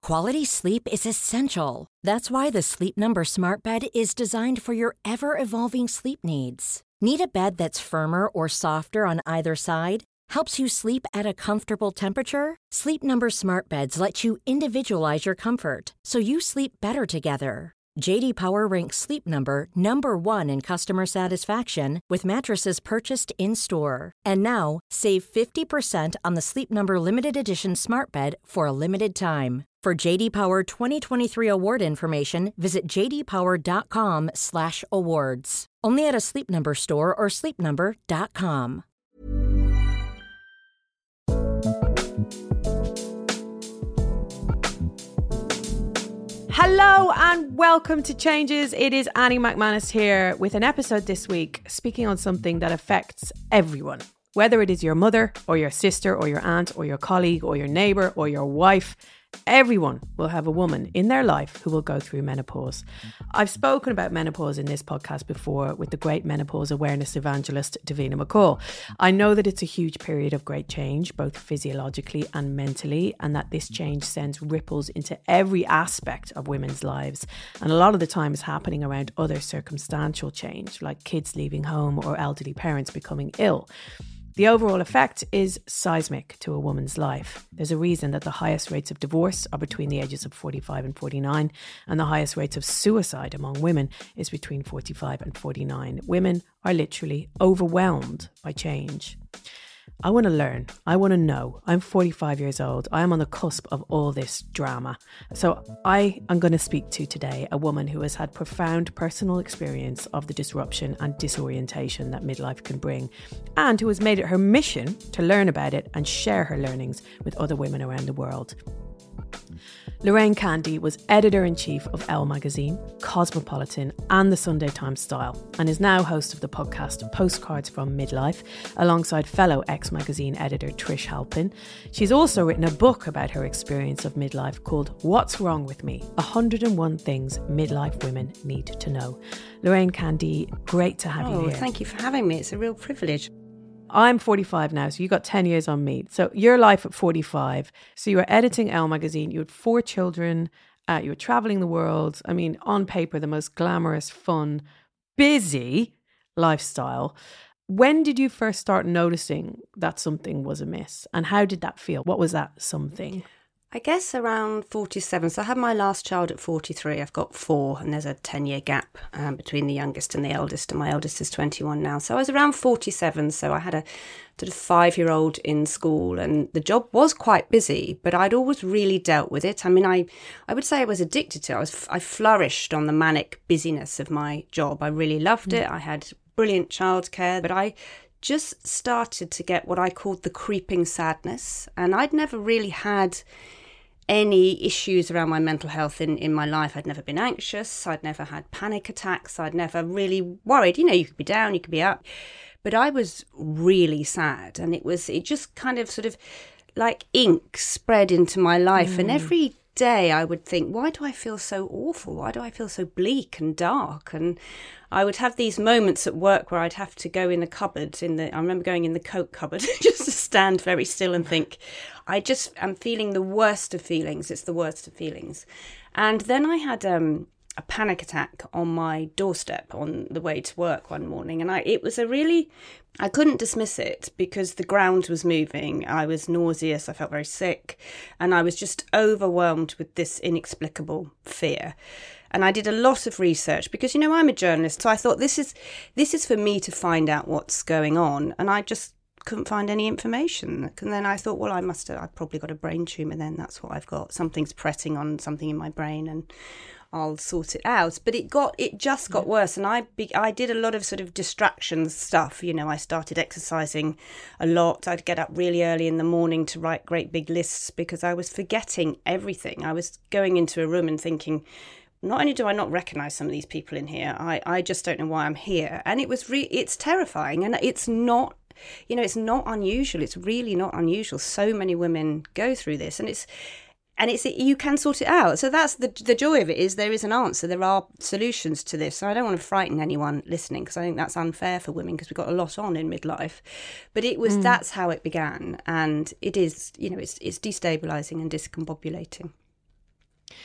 Quality sleep is essential. That's why the Sleep Number Smart Bed is designed for your ever-evolving sleep needs. Need a bed that's firmer or softer on either side? Helps you sleep at a comfortable temperature? Sleep Number Smart Beds let you individualize your comfort, so you sleep better together. J.D. Power ranks Sleep Number number 1 in customer satisfaction with mattresses purchased in-store. And now, save 50% on the Sleep Number Limited Edition Smart Bed for a limited time. For J.D. Power 2023 award information, visit jdpower.com/awards. Only at a Sleep Number store or sleepnumber.com. Hello and welcome to Changes. It is Annie McManus here with an episode this week speaking on something that affects everyone. Whether it is your mother or your sister or your aunt or your colleague or your neighbour or your wife, everyone will have a woman in their life who will go through menopause. I've spoken about menopause in this podcast before with the great menopause awareness evangelist Davina McCall. I know that it's a huge period of great change, both physiologically and mentally, and that this change sends ripples into every aspect of women's lives. And a lot of the time is happening around other circumstantial change, like kids leaving home or elderly parents becoming ill. The overall effect is seismic to a woman's life. There's a reason that the highest rates of divorce are between the ages of 45 and 49, and the highest rates of suicide among women is between 45 and 49. Women are literally overwhelmed by change. I want to learn. I want to know. I'm 45 years old. I am on the cusp of all this drama. So I am going to speak to today a woman who has had profound personal experience of the disruption and disorientation that midlife can bring, and who has made it her mission to learn about it and share her learnings with other women around the world. Lorraine Candy was editor-in-chief of Elle magazine, Cosmopolitan and the Sunday Times Style, and is now host of the podcast Postcards from Midlife alongside fellow X magazine editor Trish Halpin. She's also written a book about her experience of midlife called What's Wrong With Me? 101 Things Midlife Women Need to Know. Lorraine Candy, great to have you here. Thank you for having me. It's a real privilege. I'm 45 now, so you got 10 years on me. So your life at 45. So you were editing Elle magazine. You had 4 children. You were traveling the world. I mean, on paper, the most glamorous, fun, busy lifestyle. When did you first start noticing that something was amiss? And how did that feel? What was that something? I guess around 47. So I had my last child at 43. I've got 4, and there's a 10-year gap between the youngest and the eldest, and my eldest is 21 now. So I was around 47, so I had a sort of 5-year-old in school, and the job was quite busy, but I'd always really dealt with it. I mean, I would say I was addicted to it. I flourished on the manic busyness of my job. I really loved it. I had brilliant childcare, but I just started to get what I called the creeping sadness, and I'd never really had any issues around my mental health in my life. I'd never been anxious. I'd never had panic attacks. I'd never really worried. You know, you could be down, you could be up. But I was really sad. And it just kind of sort of like ink spread into my life. And every day I would think, why do I feel so awful? Why do I feel so bleak and dark? And I would have these moments at work where I'd have to go in the cupboard, I remember going in the Coke cupboard just to stand very still and think, I'm feeling the worst of feelings. It's the worst of feelings. And then I had a panic attack on my doorstep on the way to work one morning. And I couldn't dismiss it because the ground was moving. I was nauseous. I felt very sick. And I was just overwhelmed with this inexplicable fear. And I did a lot of research because, you know, I'm a journalist. So I thought this is for me to find out what's going on. And I just couldn't find any information. And then I thought, well, I've probably got a brain tumour then. That's what I've got. Something's pressing on something in my brain and I'll sort it out. But it just got worse. And I did a lot of sort of distraction stuff. You know, I started exercising a lot. I'd get up really early in the morning to write great big lists because I was forgetting everything. I was going into a room and thinking, not only do I not recognise some of these people in here, I just don't know why I'm here. And it's terrifying. And it's not, you know, it's not unusual. It's really not unusual. So many women go through this, and it's you can sort it out. So that's the joy of it, is there is an answer. There are solutions to this. So I don't want to frighten anyone listening, because I think that's unfair for women, because we've got a lot on in midlife. But that's how it began, and it is, you know, it's destabilising and discombobulating.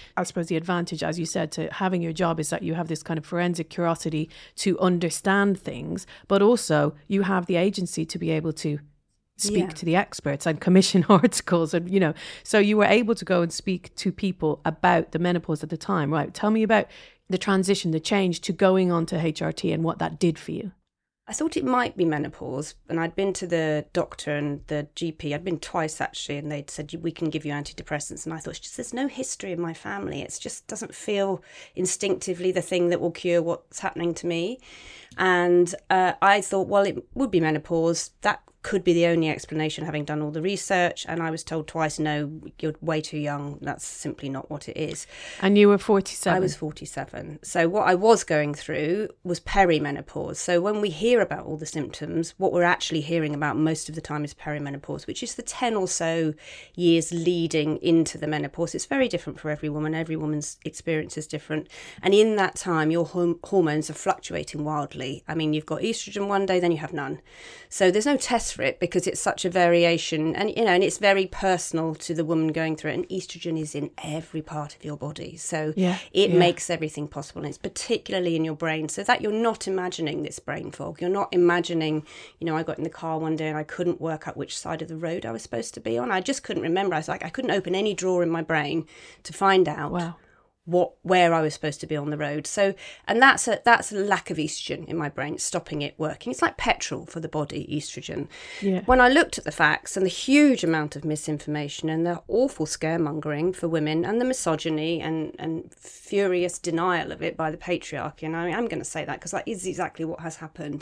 I suppose the advantage, as you said, to having your job is that you have this kind of forensic curiosity to understand things, but also you have the agency to be able to speak to the experts and commission articles, and so you were able to go and speak to people about the menopause at the time, right? Tell me about the transition, the change to going on to HRT and what that did for you. I thought it might be menopause, and I'd been to the doctor and the GP. I'd been twice actually, and they'd said, we can give you antidepressants. And I thought, there's no history in my family. It just doesn't feel instinctively the thing that will cure what's happening to me. And I thought, well, it would be menopause. That could be the only explanation, having done all the research. And I was told twice, no, you're way too young. That's simply not what it is. And you were 47? I was 47. So what I was going through was perimenopause. So when we hear about all the symptoms, what we're actually hearing about most of the time is perimenopause, which is the 10 or so years leading into the menopause. It's very different for every woman. Every woman's experience is different. And in that time, your hormones are fluctuating wildly. I mean, you've got estrogen one day, then you have none. So there's no test for it because it's such a variation, and and it's very personal to the woman going through it. And estrogen is in every part of your body, so it makes everything possible, and it's particularly in your brain, so that you're not imagining this brain fog. You're not imagining, I got in the car one day and I couldn't work out which side of the road I was supposed to be on. I just couldn't remember. I couldn't open any drawer in my brain to find out. Wow. Where I was supposed to be on the road. So, and that's a lack of estrogen in my brain. It's stopping it working. It's like petrol for the body, estrogen. Yeah. When I looked at the facts and the huge amount of misinformation and the awful scaremongering for women and the misogyny and furious denial of it by the patriarchy, and I'm going to say that because that is exactly what has happened,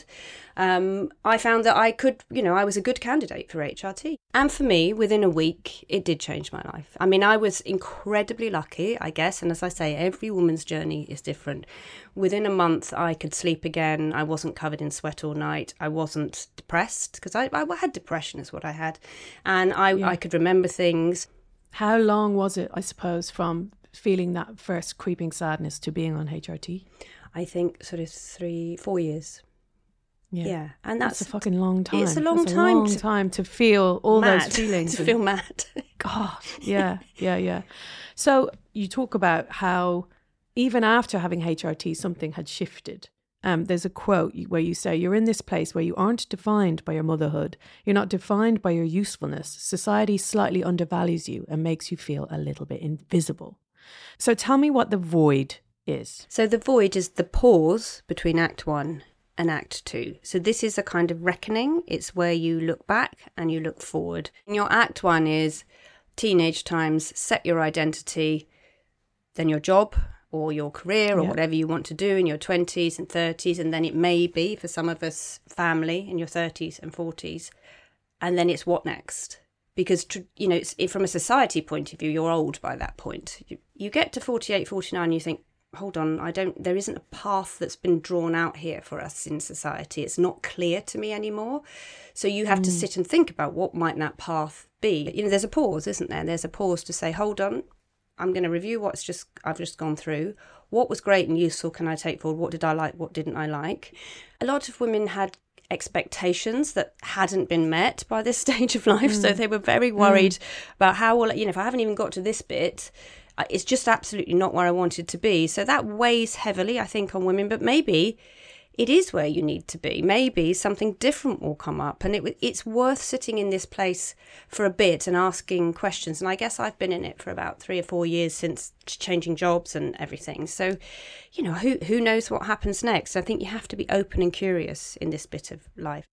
I found that I could, I was a good candidate for HRT. And for me, within a week, it did change my life. I mean, I was incredibly lucky, I guess, and as I say, every woman's journey is different. Within a month, I could sleep again. I wasn't covered in sweat all night. I wasn't depressed because I had depression is what I had. And I could remember things. How long was it, I suppose, from feeling that first creeping sadness to being on HRT? I think sort of 3-4 years. Yeah. And that's a fucking long time. It's a long time to feel all those feelings. To feel mad. God, yeah. So you talk about how even after having HRT, something had shifted. There's a quote where you say, you're in this place where you aren't defined by your motherhood. You're not defined by your usefulness. Society slightly undervalues you and makes you feel a little bit invisible. So tell me what the void is. So the void is the pause between Act 1 and Act 2. So this is a kind of reckoning. It's where you look back and you look forward. And your Act 1 is teenage times, set your identity, then your job or your career or whatever you want to do in your 20s and 30s. And then it may be, for some of us, family in your 30s and 40s. And then it's what next? Because, from a society point of view, you're old by that point. You get to 48, 49, you think, hold on, there isn't a path that's been drawn out here for us in society. It's not clear to me anymore. So you have to sit and think about what might that path be. There's a pause, isn't there? There's a pause to say, hold on, I'm going to review I've just gone through. What was great and useful can I take forward? What did I like? What didn't I like? A lot of women had expectations that hadn't been met by this stage of life. So they were very worried about how, if I haven't even got to this bit, it's just absolutely not where I wanted to be. So that weighs heavily, I think, on women. But maybe it is where you need to be. Maybe something different will come up. And it's worth sitting in this place for a bit and asking questions. And I guess I've been in it for about 3 or 4 years since changing jobs and everything. So, who knows what happens next? I think you have to be open and curious in this bit of life.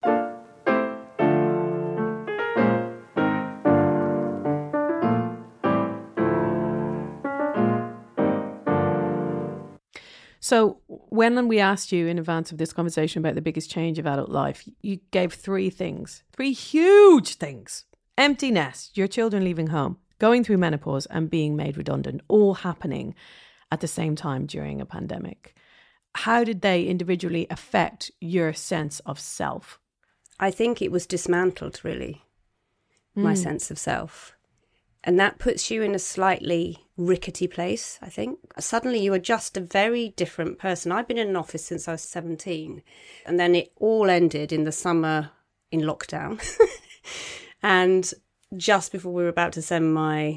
So when we asked you in advance of this conversation about the biggest change of adult life, you gave 3 things, 3 huge things. Empty nest, your children leaving home, going through menopause and being made redundant, all happening at the same time during a pandemic. How did they individually affect your sense of self? I think it was dismantled, really, my sense of self. And that puts you in a slightly rickety place, I think. Suddenly you are just a very different person. I've been in an office since I was 17. And then it all ended in the summer in lockdown. And just before we were about to send my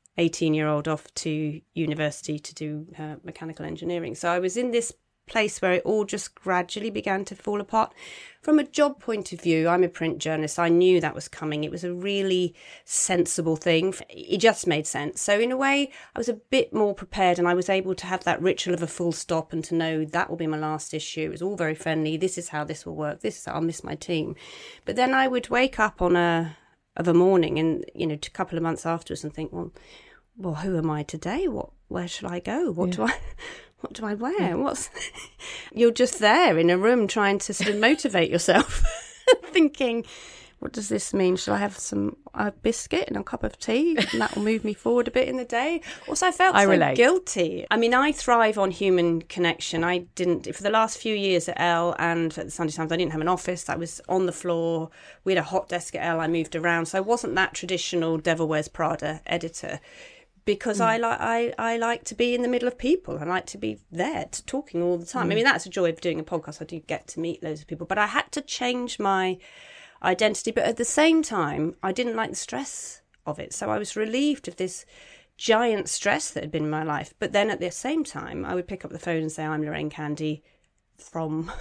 18-year-old off to university to do mechanical engineering. So I was in this place where it all just gradually began to fall apart. From a job point of view, I'm a print journalist. I knew that was coming. It was a really sensible thing. It just made sense. So in a way, I was a bit more prepared, and I was able to have that ritual of a full stop and to know that will be my last issue. It was all very friendly. This is how this will work. This is how I'll miss my team. But then I would wake up of a morning and, a couple of months afterwards and think, well, who am I today? Where should I go? What do I wear? You're just there in a room trying to sort of motivate yourself, thinking, what does this mean? Shall I have a biscuit and a cup of tea? And that will move me forward a bit in the day. Also, I felt so guilty. I mean, I thrive on human connection. I didn't, for the last few years at Elle and at the Sunday Times, I didn't have an office. I was on the floor. We had a hot desk at Elle. I moved around. So I wasn't that traditional Devil Wears Prada editor. Because I like to be in the middle of people. I like to be there, talking all the time. I mean, that's a joy of doing a podcast. I do get to meet loads of people. But I had to change my identity. But at the same time, I didn't like the stress of it. So I was relieved of this giant stress that had been in my life. But then at the same time, I would pick up the phone and say, I'm Lorraine Candy from...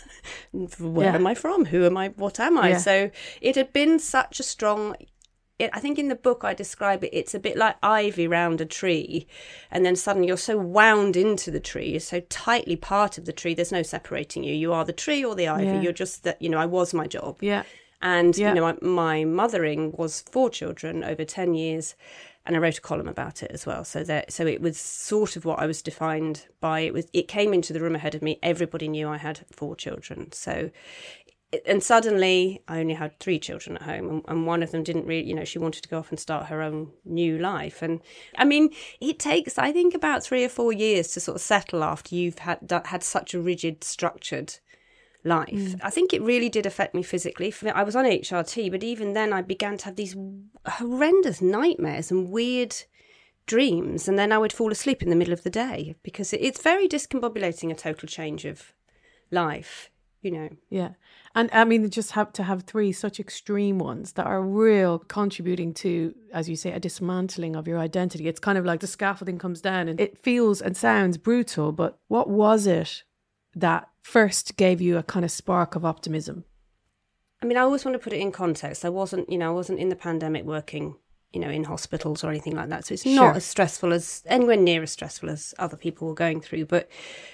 Where am I from? Who am I? What am I? Yeah. So it had been such a strong... I think in the book I describe it, it's a bit like ivy round a tree, and then suddenly you're so wound into the tree, you're so tightly part of the tree, there's no separating you. You are the tree or the ivy. You're just that, I was my job. Yeah. And, my mothering was 4 children over 10 years, and I wrote a column about it as well. So it was sort of what I was defined by. It came into the room ahead of me. Everybody knew I had 4 children. So... And suddenly I only had 3 children at home, and one of them didn't really, she wanted to go off and start her own new life. And I mean, it takes, I think, about 3 or 4 years to sort of settle after you've had such a rigid, structured life. I think it really did affect me physically. I was on HRT, but even then I began to have these horrendous nightmares and weird dreams. And then I would fall asleep in the middle of the day because it's very discombobulating, a total change of life. Yeah. And I mean, just have to have 3 such extreme ones that are real contributing to, as you say, a dismantling of your identity. It's kind of like the scaffolding comes down and it feels and sounds brutal, but what was it that first gave you a kind of spark of optimism? I mean, I always want to put it in context. I wasn't in the pandemic working, in hospitals or anything like that. So it's not as stressful as, anywhere near as stressful as other people were going through, but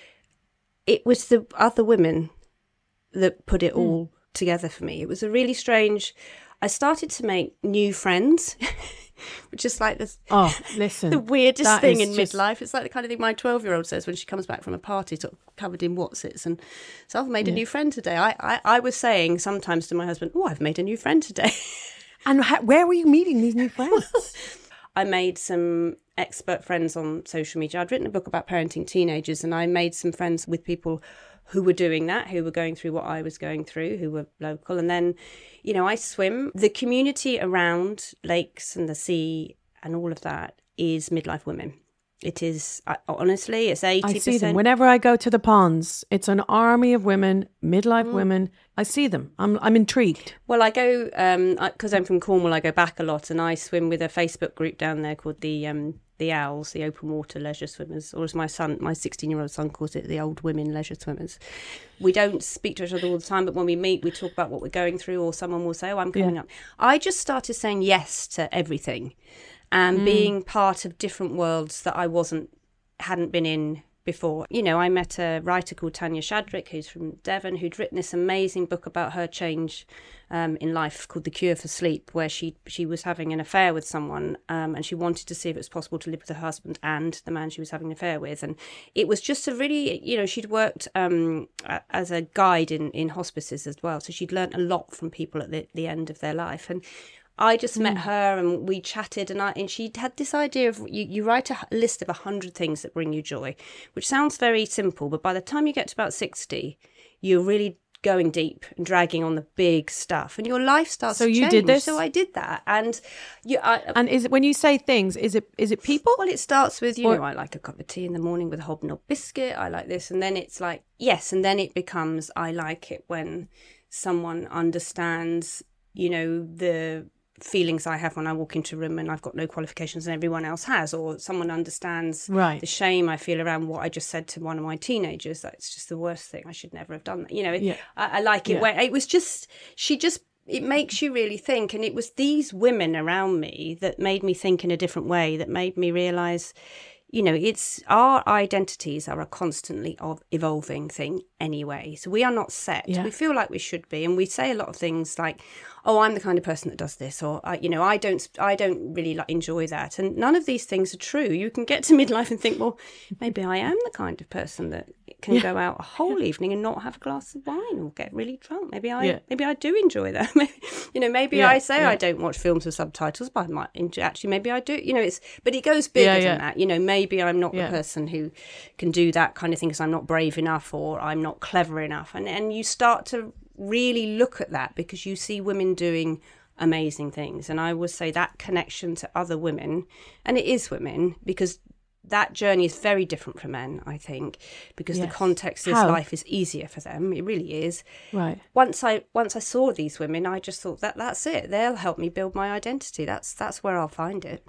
it was the other women that put it all together for me. It was a really strange... I started to make new friends, which is like this... Oh, listen. The weirdest thing in midlife. It's like the kind of thing my 12-year-old says when she comes back from a party sort of covered in Wotsits. And so I've made a new friend today. I was saying sometimes to my husband, I've made a new friend today. And where were you meeting these new friends? I made some expert friends on social media. I'd written a book about parenting teenagers, and I made some friends with people who were doing that, who were going through what I was going through, who were local. And then, I swim. The community around lakes and the sea and all of that is midlife women. It is, honestly, it's 80%. I see them. Whenever I go to the ponds, it's an army of women, midlife women. I see them. I'm intrigued. Well, I go, because I'm from Cornwall, I go back a lot, and I swim with a Facebook group down there called the Owls, the Open Water Leisure Swimmers, or as my 16-year-old son calls it, the Old Women Leisure Swimmers. We don't speak to each other all the time, but when we meet, we talk about what we're going through, or someone will say, I'm coming up. I just started saying yes to everything and being part of different worlds that I hadn't been in before. I met a writer called Tanya Shadrick, who's from Devon, who'd written this amazing book about her change in life called The Cure for Sleep, where she was having an affair with someone, and she wanted to see if it was possible to live with her husband and the man she was having an affair with. And it was just a really, she'd worked as a guide in hospices as well, so she'd learnt a lot from people at the end of their life. And I just met her and we chatted, and she had this idea of you write a list of 100 things that bring you joy, which sounds very simple, but by the time you get to about 60, you're really going deep and dragging on the big stuff, and your life starts to change. So you did this? So I did that. And and is it, when you say things, is it people? Well, it starts with, I like a cup of tea in the morning with a hobnob biscuit. I like this. And then it's like, yes. And then it becomes, I like it when someone understands, the feelings I have when I walk into a room and I've got no qualifications and everyone else has, or someone understands Right. the shame I feel around what I just said to one of my teenagers. That's just the worst thing. I should never have done that. You know, Yeah. I like it Yeah. where it was just, it makes you really think. And it was these women around me that made me think in a different way, that made me realise, you know, it's our identities are a constantly evolving thing anyway. So we are not set. Yeah. We feel like we should be. And we say a lot of things like, oh, I'm the kind of person that does this, or, you know, I don't really enjoy that. And none of these things are true. You can get to midlife and think, well, maybe I am the kind of person that can go out a whole evening and not have a glass of wine or get really drunk. Maybe I do enjoy that. Maybe I say I don't watch films with subtitles, but I might actually, maybe I do. You know, but it goes bigger than that. You know, maybe I'm not the person who can do that kind of thing because I'm not brave enough or I'm not clever enough. And you start to really look at that because you see women doing amazing things. And I would say that connection to other women, and it is women, because that journey is very different from men, I think, because the context of this life is easier for them. It really is. Right. Once I saw these women, I just thought that's it. They'll help me build my identity. That's where I'll find it.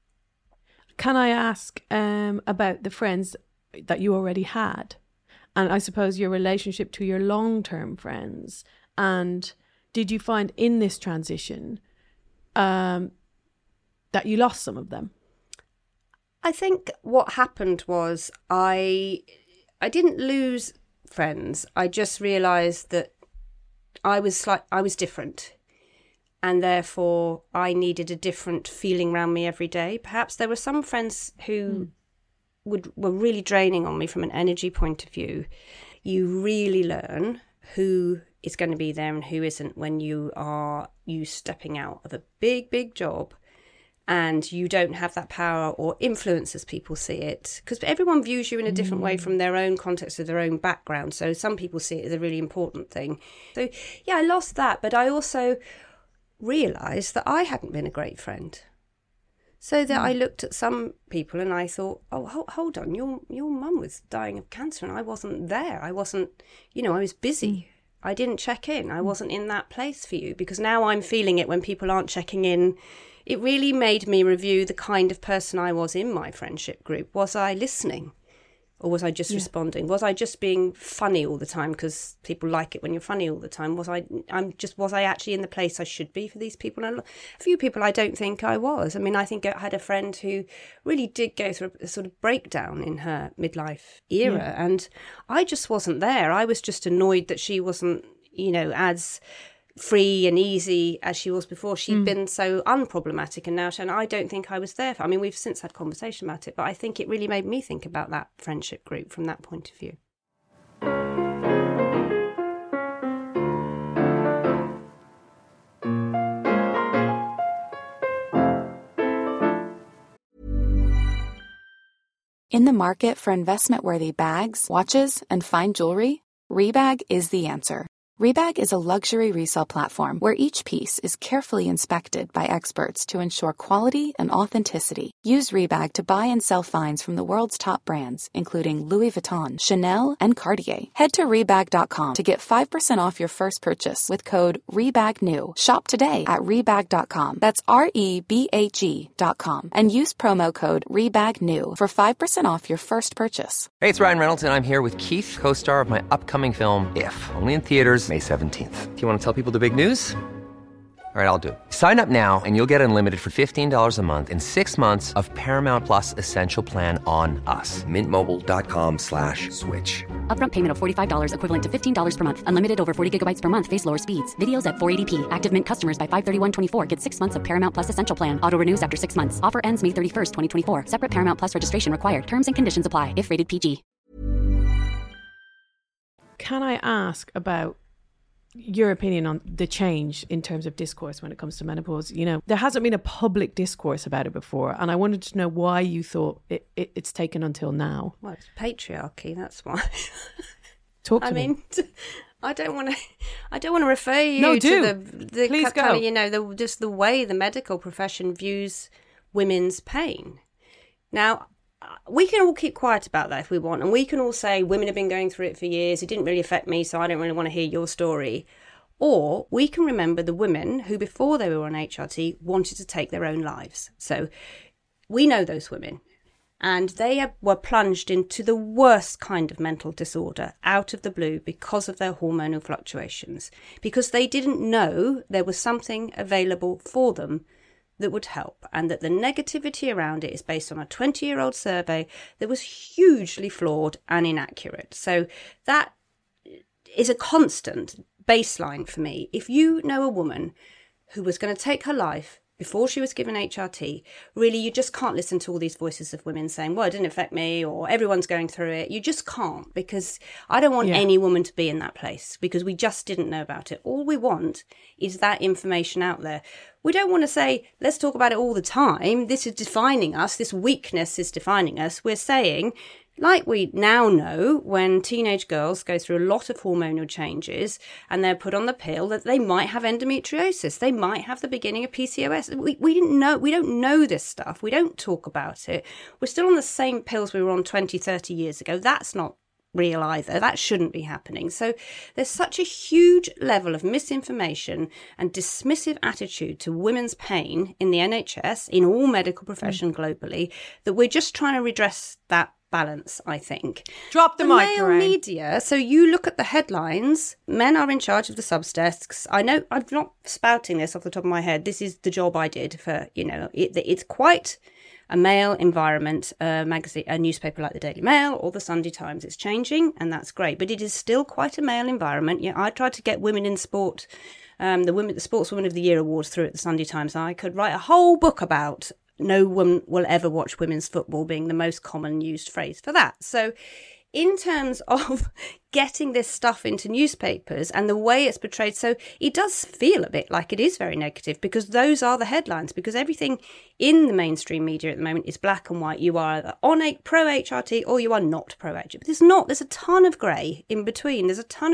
Can I ask about the friends that you already had? And I suppose your relationship to your long-term friends. And did you find in this transition that you lost some of them? I think what happened was I didn't lose friends. I just realised that I was different. And therefore, I needed a different feeling around me every day. Perhaps there were some friends who were really draining on me from an energy point of view. You really learn who is going to be there and who isn't when you stepping out of a big, big job and you don't have that power or influence as people see it. Because everyone views you in a different way from their own context of their own background. So some people see it as a really important thing. So, yeah, I lost that. But I also realised that I hadn't been a great friend. So that I looked at some people and I thought, oh, hold on, your mum was dying of cancer and I wasn't there. I wasn't, I was busy. I didn't check in. I wasn't in that place for you, because now I'm feeling it when people aren't checking in. It really made me review the kind of person I was in my friendship group. Was I listening? Or was I just responding? Was I just being funny all the time because people like it when you're funny all the time? Was I actually in the place I should be for these people? And a few people I don't think I was. I mean, I think I had a friend who really did go through a sort of breakdown in her midlife era, and I just wasn't there. I was just annoyed that she wasn't, as free and easy as she was before. She'd been so unproblematic, and now I don't think I was there for. I mean, we've since had conversation about it, but I think it really made me think about that friendship group from that point of view. In the market for investment-worthy bags, watches, and fine jewelry, Rebag is the answer. Rebag is a luxury resale platform where each piece is carefully inspected by experts to ensure quality and authenticity. Use Rebag to buy and sell finds from the world's top brands, including Louis Vuitton, Chanel, and Cartier. Head to Rebag.com to get 5% off your first purchase with code REBAGNEW. Shop today at Rebag.com. That's REBAG.com. And use promo code REBAGNEW for 5% off your first purchase. Hey, it's Ryan Reynolds, and I'm here with Keith, co-star of my upcoming film, If, only in theaters May 17th. Do you want to tell people the big news? All right, I'll do it. Sign up now and you'll get unlimited for $15 a month and 6 months of Paramount Plus Essential Plan on us. MintMobile.com/switch. Upfront payment of $45 equivalent to $15 per month. Unlimited over 40 gigabytes per month. Face lower speeds. Videos at 480p. Active Mint customers by 531.24 get 6 months of Paramount Plus Essential Plan. Auto renews after 6 months. Offer ends May 31st, 2024. Separate Paramount Plus registration required. Terms and conditions apply if rated PG. Can I ask about your opinion on the change in terms of discourse when it comes to menopause? There hasn't been a public discourse about it before, and I wanted to know why you thought it's taken until now. Well, it's patriarchy, that's why. Talk to me. I mean, I don't want to refer you No, to do. the Please kind go. of, just the way the medical profession views women's pain. Now, we can all keep quiet about that if we want, and we can all say women have been going through it for years. It didn't really affect me, so I don't really want to hear your story. Or we can remember the women who, before they were on HRT, wanted to take their own lives. So we know those women. And they were plunged into the worst kind of mental disorder out of the blue because of their hormonal fluctuations, because they didn't know there was something available for them that would help, and that the negativity around it is based on a 20-year-old survey that was hugely flawed and inaccurate. So that is a constant baseline for me. If you know a woman who was going to take her life before she was given HRT, really, you just can't listen to all these voices of women saying, well, it didn't affect me, or everyone's going through it. You just can't, because I don't want any woman to be in that place, because we just didn't know about it. All we want is that information out there. We don't want to say, let's talk about it all the time. This is defining us. This weakness is defining us. We're saying, like we now know, when teenage girls go through a lot of hormonal changes and they're put on the pill, that they might have endometriosis. They might have the beginning of PCOS. We didn't know. We don't know this stuff. We don't talk about it. We're still on the same pills we were on 20, 30 years ago. That's not real either. That shouldn't be happening. So there's such a huge level of misinformation and dismissive attitude to women's pain in the NHS, in all medical profession globally, that we're just trying to redress that balance, I think. Drop the mic, male media. So you look at the headlines. Men are in charge of the subdesks. I know I'm not spouting this off the top of my head. This is the job I did for, it's quite a male environment. Magazine, a newspaper like the Daily Mail or the Sunday Times. It's changing, and that's great, but it is still quite a male environment. I tried to get women in sport, the Sportswoman of the Year awards through at the Sunday Times. I could write a whole book about no one will ever watch women's football being the most common used phrase for that. So in terms of getting this stuff into newspapers and the way it's portrayed, so it does feel a bit like it is very negative, because those are the headlines, because everything in the mainstream media at the moment is black and white. You are either on a pro-HRT or you are not pro-HRT. But there's a ton of grey in between.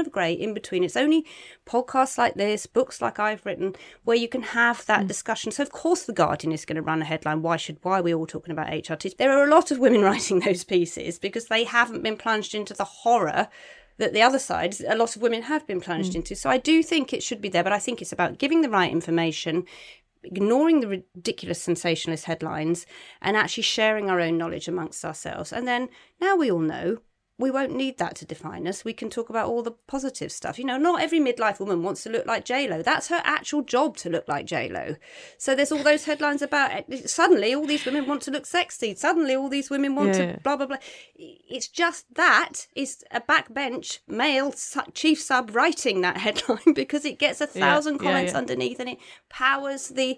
It's only podcasts like this, books like I've written, where you can have that discussion. So of course the Guardian is going to run a headline, why are we all talking about HRTs? There are a lot of women writing those pieces because they haven't been plunged into the horror that the other side, a lot of women have been plunged into. So I do think it should be there, but I think it's about giving the right information, ignoring the ridiculous sensationalist headlines, and actually sharing our own knowledge amongst ourselves. And then now we all know we won't need that to define us. We can talk about all the positive stuff. Not every midlife woman wants to look like J-Lo. That's her actual job, to look like J-Lo. So there's all those headlines about suddenly all these women want to look sexy. Suddenly all these women want to blah, blah, blah. It's just that is a backbench male chief sub writing that headline, because it gets 1,000 comments underneath, and it powers their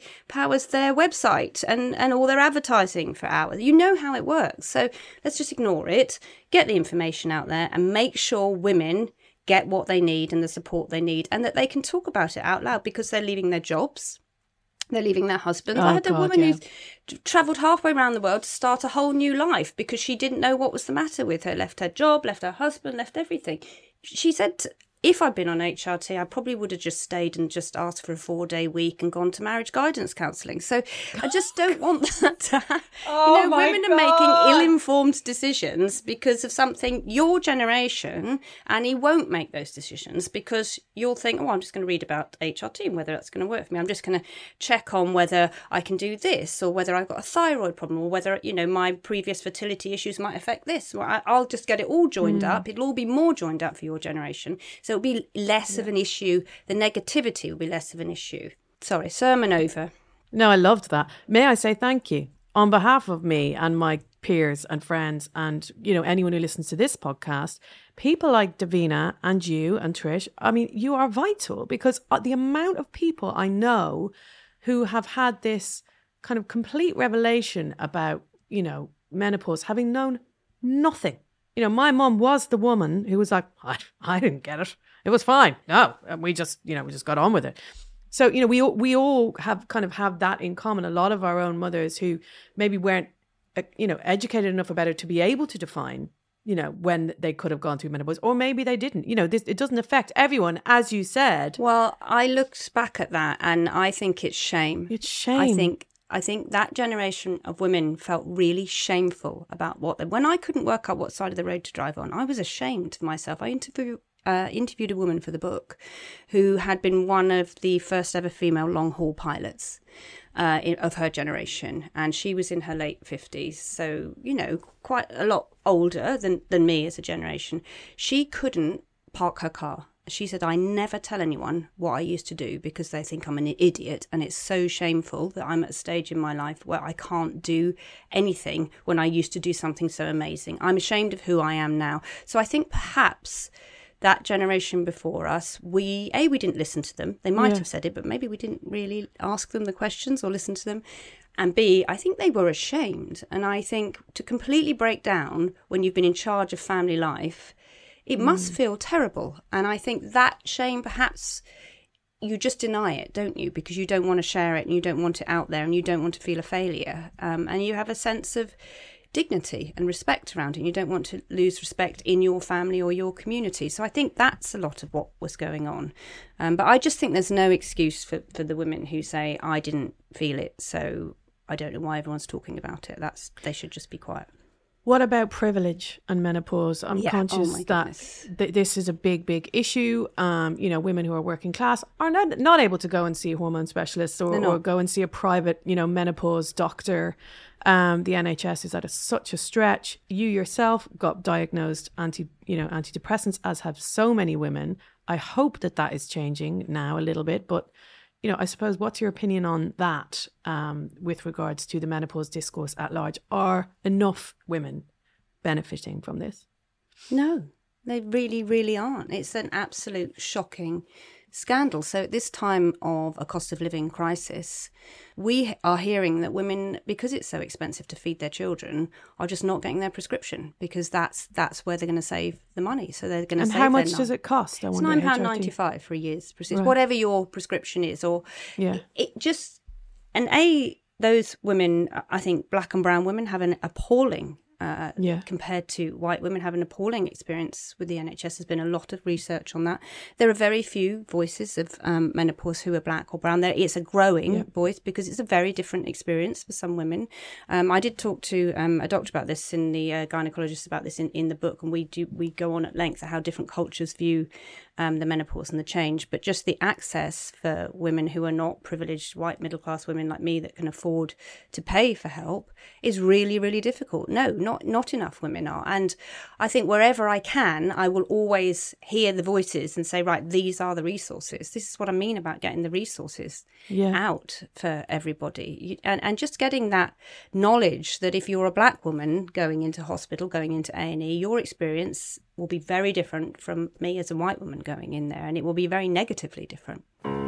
website and all their advertising for hours. You know how it works. So let's just ignore it. Get the information out there and make sure women get what they need and the support they need, and that they can talk about it out loud, because they're leaving their jobs. They're leaving their husbands. I had a woman who travelled halfway around the world to start a whole new life because she didn't know what was the matter with her. Left her job, left her husband, left everything. She said, if I'd been on HRT, I probably would have just stayed and just asked for a 4-day week and gone to marriage guidance counselling. So I just don't want that to happen. Women are making ill-informed decisions because of something. Your generation, Annie, won't make those decisions because you'll think, I'm just going to read about HRT and whether that's going to work for me. I'm just going to check on whether I can do this, or whether I've got a thyroid problem, or whether, my previous fertility issues might affect this. Or I'll just get it all joined up. It'll all be more joined up for your generation. So it'll be less of an issue. The negativity will be less of an issue. Sorry, sermon over. No, I loved that. May I say thank you on behalf of me and my peers and friends and, anyone who listens to this podcast. People like Davina and you and Trish, I mean, you are vital, because the amount of people I know who have had this kind of complete revelation about, menopause, having known nothing. My mum was the woman who was like, I didn't get it. It was fine. No, and we just got on with it. So, we all have that in common. A lot of our own mothers who maybe weren't, educated enough about it to be able to define, when they could have gone through menopause, or maybe they didn't. It doesn't affect everyone, as you said. Well, I looked back at that and I think it's shame. It's shame. I think that generation of women felt really shameful about when I couldn't work out what side of the road to drive on, I was ashamed of myself. I interviewed a woman for the book who had been one of the first ever female long-haul pilots of her generation. And she was in her late 50s, so, you know, quite a lot older than me as a generation. She couldn't park her car. She said, I never tell anyone what I used to do because they think I'm an idiot, and it's so shameful that I'm at a stage in my life where I can't do anything when I used to do something so amazing. I'm ashamed of who I am now. So I think perhaps that generation before us, we didn't listen to them. They might have said it, but maybe we didn't really ask them the questions or listen to them. And B, I think they were ashamed. And I think to completely break down when you've been in charge of family life, it must feel terrible. And I think that shame, perhaps you just deny it, don't you? Because you don't want to share it and you don't want it out there and you don't want to feel a failure. And you have a sense of dignity and respect around it. You don't want to lose respect in your family or your community. So I think that's a lot of what was going on. But I just think there's no excuse for the women who say, I didn't feel it, so I don't know why everyone's talking about it. They should just be quiet. What about privilege and menopause? I'm conscious that this is a big, big issue. You know, women who are working class are not able to go and see a hormone specialist or go and see a private, you know, menopause doctor. The NHS is at such a stretch. You yourself got diagnosed antidepressants, as have so many women. I hope that is changing now a little bit, but you know, I suppose, what's your opinion on that with regards to the menopause discourse at large? Are enough women benefiting from this? No, they really, really aren't. It's an absolute shocking scandal. So at this time of a cost of living crisis, we are hearing that women, because it's so expensive to feed their children, are just not getting their prescription because that's where they're going to save the money. So they're going to save. And how much does it cost? It's £9.95 for a year's prescription, right. Whatever your prescription is, or it just. And those women, I think, black and brown women, have an appalling. Compared to white women, have an appalling experience with the NHS. There's been a lot of research on that. There are very few voices of menopause who are black or brown. It's a growing voice because it's a very different experience for some women. I did talk to a doctor about this, in the gynecologist about this in the book, and we go on at length at how different cultures view the menopause and the change. But just the access for women who are not privileged white middle class women like me that can afford to pay for help is really, really difficult. Not enough women are. And I think wherever I can, I will always hear the voices and say, right, these are the resources. This is what I mean about getting the resources out for everybody. And just getting that knowledge that if you're a black woman going into hospital, going into A&E, your experience will be very different from me as a white woman going in there, and it will be very negatively different.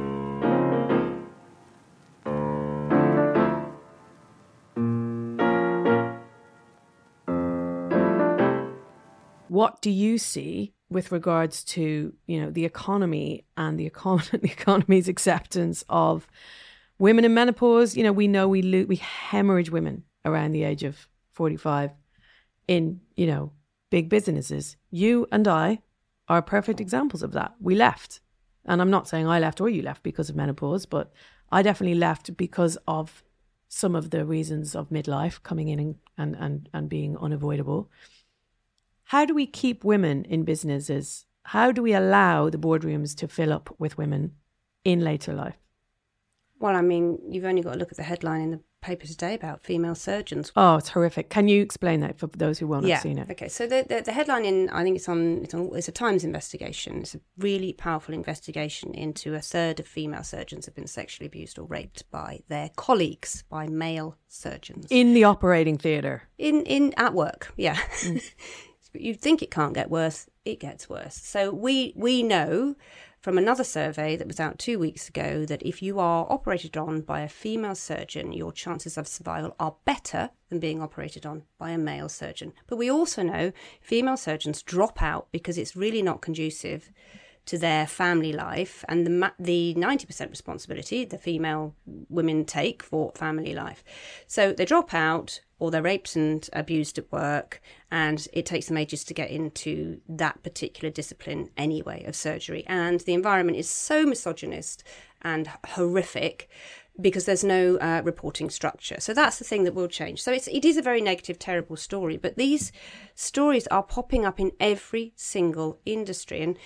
What do you see with regards to, you know, the economy and the economy's acceptance of women in menopause? You know we hemorrhage women around the age of 45 in, you know, big businesses. You and I are perfect examples of that. We left. And I'm not saying I left or you left because of menopause, but I definitely left because of some of the reasons of midlife coming in and being unavoidable. How do we keep women in businesses? How do we allow the boardrooms to fill up with women in later life? Well, I mean, you've only got to look at the headline in the paper today about female surgeons. Oh, it's horrific. Can you explain that for those who won't have seen it? Okay, so the headline I think it's a Times investigation. It's a really powerful investigation into a third of female surgeons have been sexually abused or raped by their colleagues, by male surgeons. In the operating theatre? At work, yeah. You'd think it can't get worse. It gets worse. So we know from another survey that was out 2 weeks ago that if you are operated on by a female surgeon, your chances of survival are better than being operated on by a male surgeon. But we also know female surgeons drop out because it's really not conducive to their family life, and the 90% responsibility the female women take for family life. So they drop out, or they're raped and abused at work, and it takes them ages to get into that particular discipline anyway of surgery. And the environment is so misogynist and horrific because there's no reporting structure. So that's the thing that will change. So it is a very negative, terrible story, but these stories are popping up in every single industry. And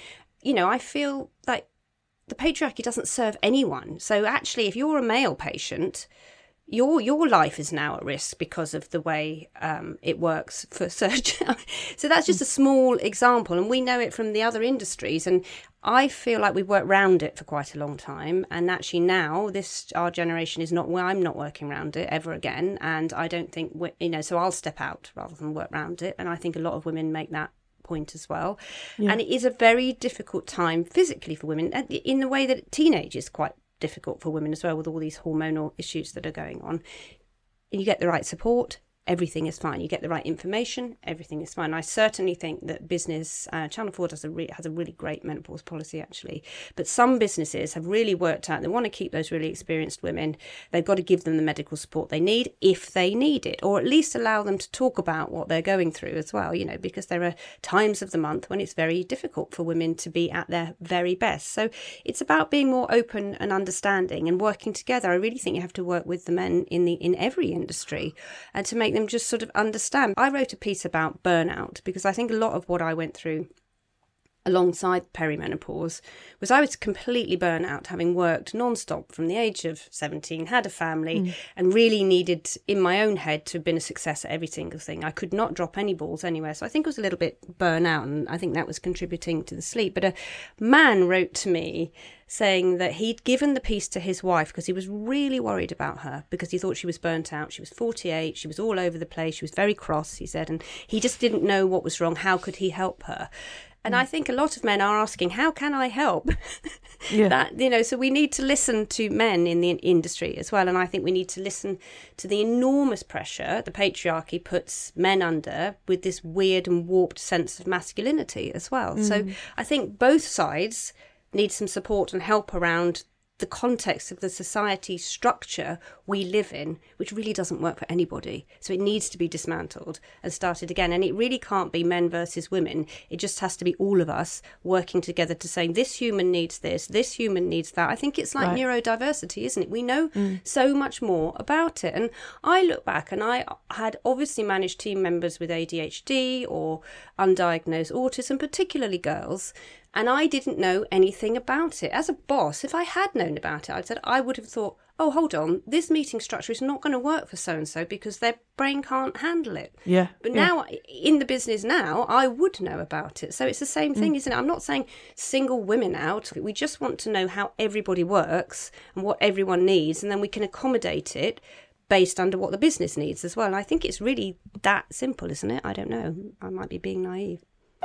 I feel like the patriarchy doesn't serve anyone. So actually, if you're a male patient, your life is now at risk because of the way it works for surgery. So that's just a small example, and we know it from the other industries. And I feel like we've worked around it for quite a long time, and actually now our generation is not. Well, I'm not working around it ever again, and I don't think so I'll step out rather than work around it. And I think a lot of women make that point as well. Yeah. And it is a very difficult time physically for women, in the way that teenage is quite difficult for women as well, with all these hormonal issues that are going on. And you get the right support, everything is fine. You get the right information, everything is fine. I certainly think that business, Channel 4 has a really great menopause policy, actually. But some businesses have really worked out, they want to keep those really experienced women. They've got to give them the medical support they need if they need it, or at least allow them to talk about what they're going through as well, because there are times of the month when it's very difficult for women to be at their very best. So it's about being more open and understanding and working together. I really think you have to work with the men in every industry and to make them just sort of understand. I wrote a piece about burnout because I think a lot of what I went through alongside perimenopause was I was completely burnt out, having worked non-stop from the age of 17, had a family, and really needed, in my own head, to have been a success at every single thing. I could not drop any balls anywhere. So I think I was a little bit burnt out, and I think that was contributing to the sleep. But a man wrote to me saying that he'd given the piece to his wife because he was really worried about her, because he thought she was burnt out. She was 48, she was all over the place, she was very cross, he said, and he just didn't know what was wrong. How could he help her? And I think a lot of men are asking, how can I help? So we need to listen to men in the industry as well. And I think we need to listen to the enormous pressure the patriarchy puts men under, with this weird and warped sense of masculinity as well. So I think both sides need some support and help around the context of the society structure we live in, which really doesn't work for anybody. So it needs to be dismantled and started again. And it really can't be men versus women. It just has to be all of us working together to say, this human needs this human needs that. I think it's like neurodiversity, isn't it? We know so much more about it. And I look back, and I had obviously managed team members with ADHD or undiagnosed autism, particularly girls, and I didn't know anything about it. As a boss, if I had known about it, I would have thought, oh, hold on, this meeting structure is not going to work for so-and-so because their brain can't handle it. Yeah. But now, in the business now, I would know about it. So it's the same thing, isn't it? I'm not saying single women out. We just want to know how everybody works and what everyone needs, and then we can accommodate it based under what the business needs as well. And I think it's really that simple, isn't it? I don't know. I might be being naive.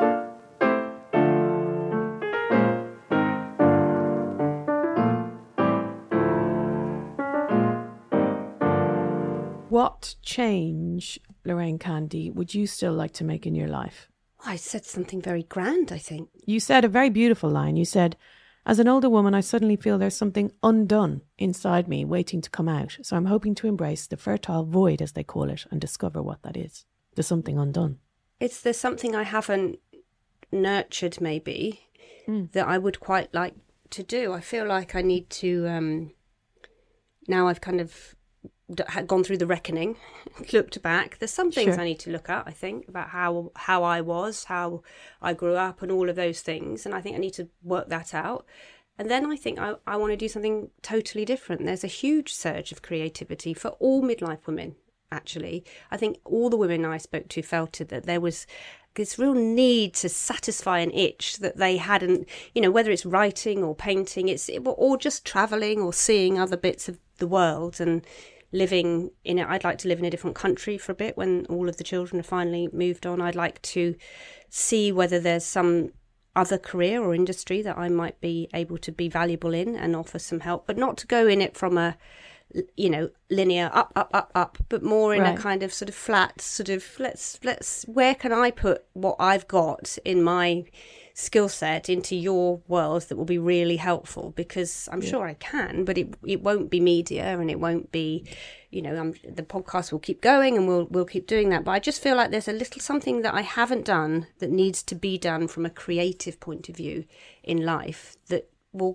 What change, Lorraine Candy, would you still like to make in your life? I said something very grand, I think. You said a very beautiful line. You said, as an older woman, I suddenly feel there's something undone inside me waiting to come out. So I'm hoping to embrace the fertile void, as they call it, and discover what that is. There's something undone. There's something I haven't nurtured, maybe, that I would quite like to do. I feel like I need to, now I've kind of had gone through the reckoning, looked back. There's some things I need to look at, I think, about how I was, how I grew up and all of those things. And I think I need to work that out. And then I think I want to do something totally different. There's a huge surge of creativity for all midlife women, actually. I think all the women I spoke to felt it, that there was this real need to satisfy an itch that they hadn't, whether it's writing or painting, or just travelling or seeing other bits of the world and living in it. I'd like to live in a different country for a bit when all of the children have finally moved on. I'd like to see whether there's some other career or industry that I might be able to be valuable in and offer some help, but not to go in it from a linear up, but more in a kind of sort of flat sort of let's where can I put what I've got in my skill set into your world that will be really helpful, because I'm sure I can, but it won't be media, and it won't be, the podcast will keep going and we'll keep doing that. But I just feel like there's a little something that I haven't done that needs to be done from a creative point of view in life that will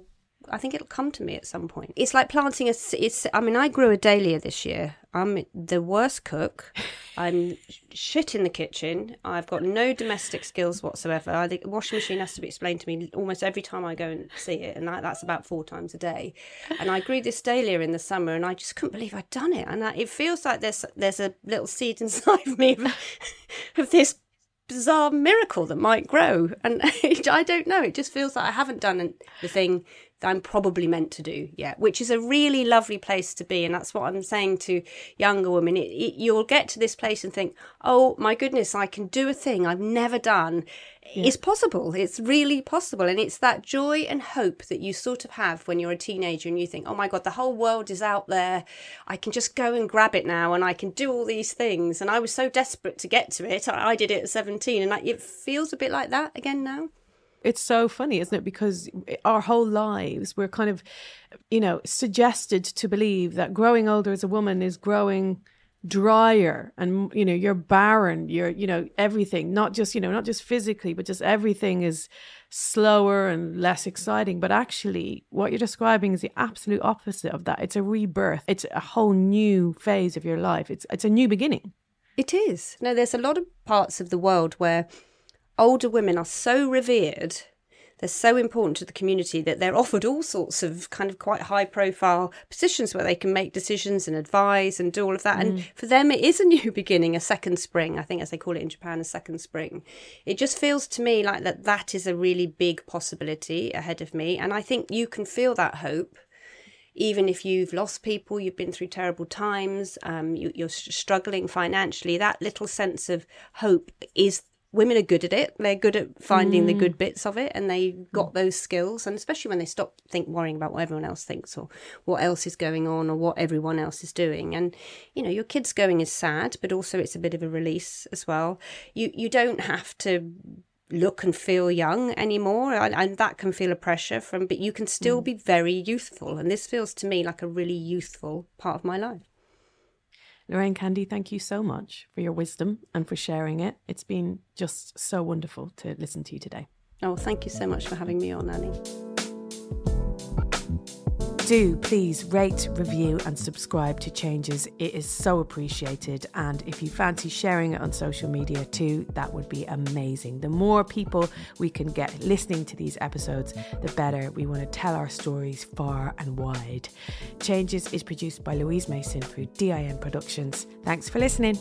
I think it'll come to me at some point. It's like planting I grew a dahlia this year. I'm the worst cook. I'm shit in the kitchen. I've got no domestic skills whatsoever. I think the washing machine has to be explained to me almost every time I go and see it, and that's about 4 times a day. And I grew this dahlia in the summer, and I just couldn't believe I'd done it. And it feels like there's a little seed inside me of this bizarre miracle that might grow. And I don't know. It just feels like I haven't done the thing that I'm probably meant to do yet, which is a really lovely place to be. And that's what I'm saying to younger women. You'll get to this place and think, oh my goodness, I can do a thing I've never done. Yeah. It's possible. It's really possible. And it's that joy and hope that you sort of have when you're a teenager and you think, oh my God, the whole world is out there. I can just go and grab it now and I can do all these things. And I was so desperate to get to it. I did it at 17, and it feels a bit like that again now. It's so funny, isn't it? Because our whole lives, we're kind of, suggested to believe that growing older as a woman is growing drier, and you're barren, you're everything, not just physically, but just everything is slower and less exciting. But actually what you're describing is the absolute opposite of that. It's a rebirth. It's a whole new phase of your life. It's a new beginning. It is. No, there's a lot of parts of the world where older women are so revered, they're so important to the community, that they're offered all sorts of kind of quite high profile positions where they can make decisions and advise and do all of that. And for them, it is a new beginning, a second spring, I think, as they call it in Japan, a second spring. It just feels to me like that is a really big possibility ahead of me. And I think you can feel that hope. Even if you've lost people, you've been through terrible times, you're struggling financially, that little sense of hope is... Women are good at it. They're good at finding the good bits of it, and they got those skills. And especially when they stop worrying about what everyone else thinks or what else is going on or what everyone else is doing. And, your kids going is sad, but also it's a bit of a release as well. You don't have to look and feel young anymore, and that can feel a pressure but you can still be very youthful. And this feels to me like a really youthful part of my life. Lorraine Candy, thank you so much for your wisdom and for sharing it. It's been just so wonderful to listen to you today. Oh, thank you so much for having me on, Annie. Do please rate, review and subscribe to Changes. It is so appreciated. And if you fancy sharing it on social media too, that would be amazing. The more people we can get listening to these episodes, the better. We want to tell our stories far and wide. Changes is produced by Louise Mason through DIN Productions. Thanks for listening.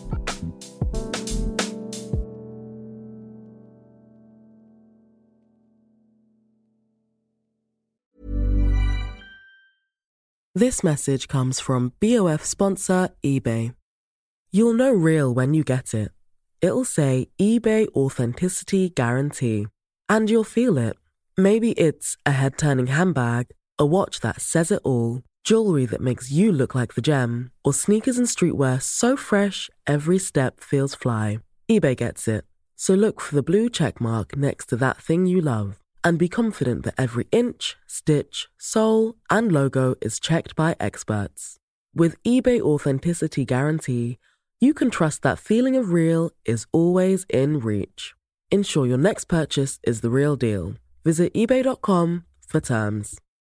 This message comes from BOF sponsor eBay. You'll know real when you get it. It'll say eBay Authenticity Guarantee. And you'll feel it. Maybe it's a head-turning handbag, a watch that says it all, jewelry that makes you look like the gem, or sneakers and streetwear so fresh every step feels fly. eBay gets it. So look for the blue check mark next to that thing you love. And be confident that every inch, stitch, sole, and logo is checked by experts. With eBay Authenticity Guarantee, you can trust that feeling of real is always in reach. Ensure your next purchase is the real deal. Visit ebay.com for terms.